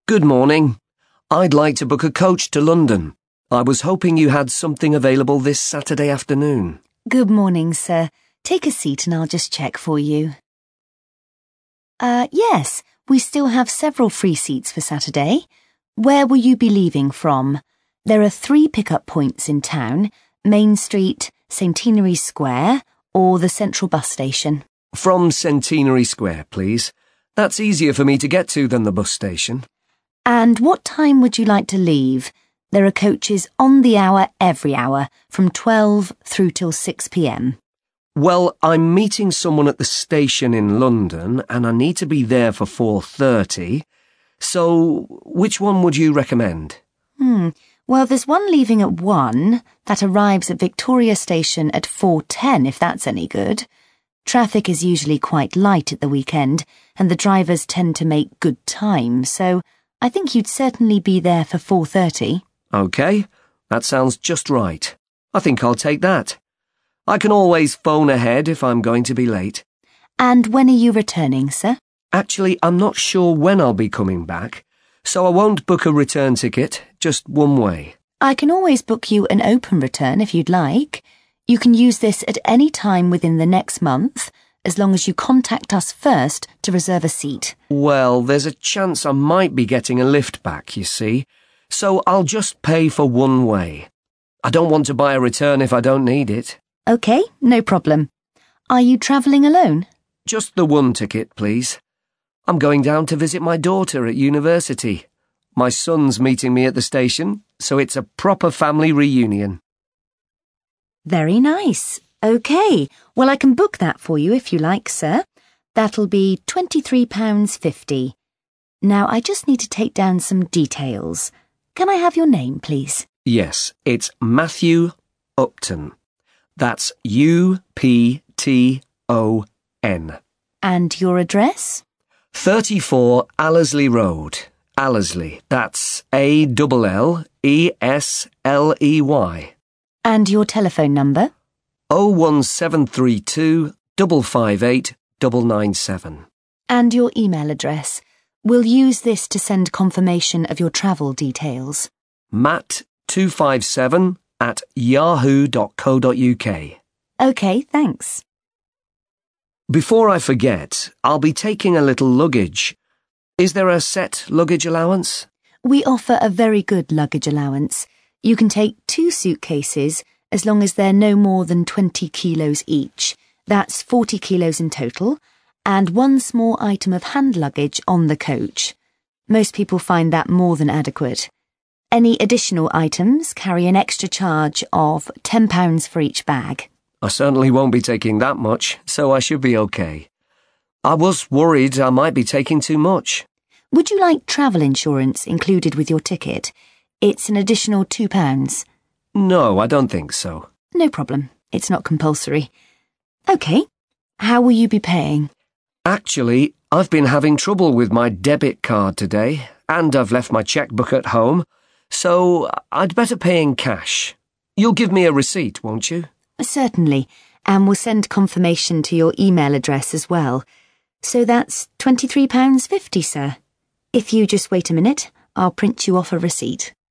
Good morning. I'd like to book a coach to London. I was hoping you had something available this Saturday afternoon. Good morning, sir. Take a seat and I'll just check for you. Yes, we still have several free seats for Saturday. Where will you be leaving from? There are 3 pickup points in town: Main Street, Centenary Square, or the Central Bus Station. From Centenary Square, please. That's easier for me to get to than the bus station. And what time would you like to leave? There are coaches on the hour every hour, from 12 through till 6 p.m. Well, I'm meeting someone at the station in London and I need to be there for 4:30. So, which one would you recommend? Well, there's one leaving at 1 that arrives at Victoria Station at 4:10, if that's any good. Traffic is usually quite light at the weekend and the drivers tend to make good time, so I think you'd certainly be there for 4:30. OK, that sounds just right. I think I'll take that. I can always phone ahead if I'm going to be late. And when are you returning, sir? Actually, I'm not sure when I'll be coming back, so I won't book a return ticket, just one way. I can always book you an open return if you'd like. You can use this at any time within the next month, as long as you contact us first to reserve a seat. Well, there's a chance I might be getting a lift back, you see, so I'll just pay for one way. I don't want to buy a return if I don't need it. OK, no problem. Are you travelling alone? Just the one ticket, please. I'm going down to visit my daughter at university. My son's meeting me at the station, so it's a proper family reunion. Very nice. OK, well, I can book that for you if you like, sir. That'll be £23.50. Now, I just need to take down some details. Can I have your name, please? Yes, it's Matthew Upton. That's U-P-T-O-N. And your address? 34 Allesley Road. Allesley. That's A-L-L-E-S-L-E-Y. And your telephone number? 01732 558 997. And your email address. We'll use this to send confirmation of your travel details. matt257@yahoo.co.uk. OK, thanks. Before I forget, I'll be taking a little luggage. Is there a set luggage allowance? We offer a very good luggage allowance. You can take 2 suitcases as long as they're no more than 20 kilos each. That's 40 kilos in total, and 1 small item of hand luggage on the coach. Most people find that more than adequate. Any additional items carry an extra charge of £10 for each bag. I certainly won't be taking that much, so I should be okay. I was worried I might be taking too much. Would you like travel insurance included with your ticket? It's an additional £2. No, I don't think so. No problem. It's not compulsory. OK. How will you be paying? Actually, I've been having trouble with my debit card today, and I've left my checkbook at home, so I'd better pay in cash. You'll give me a receipt, won't you? Certainly, and we'll send confirmation to your email address as well. So that's £23.50, sir. If you just wait a minute, I'll print you off a receipt.